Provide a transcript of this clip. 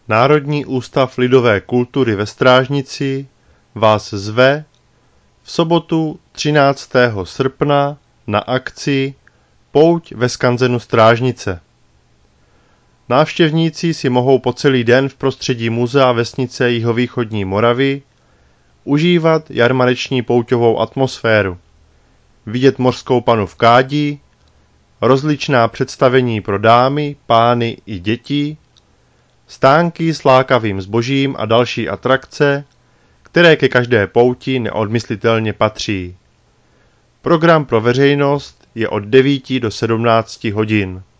Národní ústav lidové kultury ve Strážnici vás zve v sobotu 13. srpna na akci Pouť ve skanzenu Strážnice. Návštěvníci si mohou po celý den v prostředí muzea vesnice jihovýchodní Moravy užívat jarmarční pouťovou atmosféru, vidět mořskou panu v kádi, rozličná představení pro dámy, pány i děti, stánky s lákavým zbožím a další atrakce, které ke každé pouti neodmyslitelně patří. Program pro veřejnost je od 9 do 17 hodin.